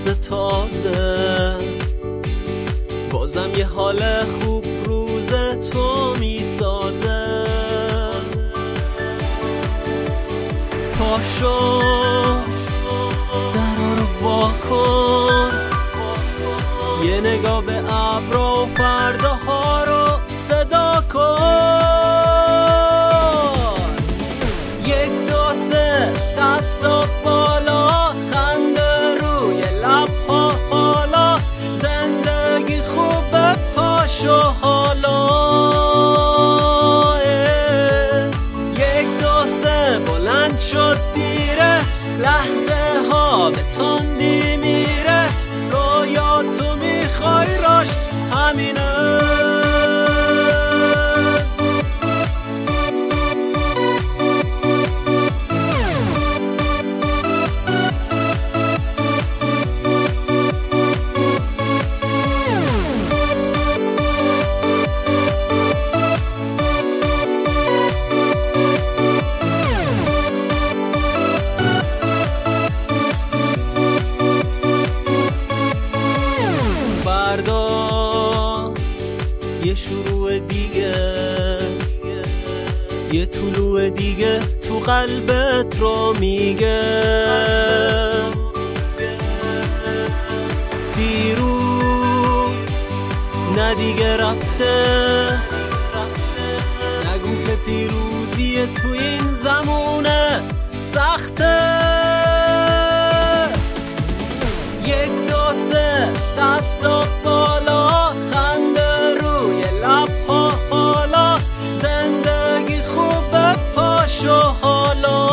مغز تازه، بازم یه حال خوب روز تو میسازه. پاشو درا رو وا کن، یه نگاه به ابرا و فرداها رو صدا کن. 1 2 3 دستا بالا، خنده روی لب‌ها حالا، زندگی خوبه پاشو حالا. 1 2 3 بلند شد دیره، لحظه ها به تندی میره، رویا تو میخوای راش همینه. یه شروع دیگه، یه طلوع دیگه تو قلبت رو میگه. دیروز نه دیگه رفته، نگو که پیروزی تو این زمونه سخته. 1 2 3 دستا بالا، خنده روی لب‌ها حالا، زندگی خوبه پاشو حالا.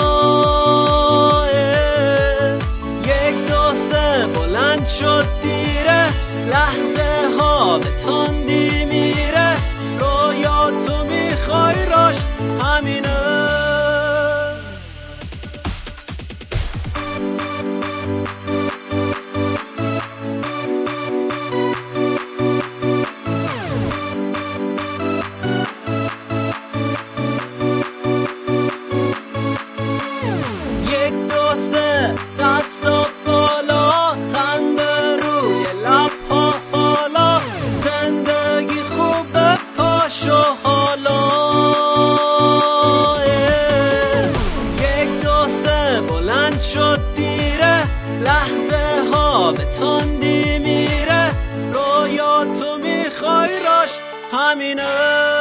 1 2 3 بلند شد دیره، لحظه ها به تندی میره، رویا تو میخوای راش همینه. دستا بالا، خنده روی لب‌ها حالا، زندگی خوبه پاشو حالا. 1 2 3 بلند شد دیره، لحظه ها به تندی میره، رویا تو میخوای راش همینه.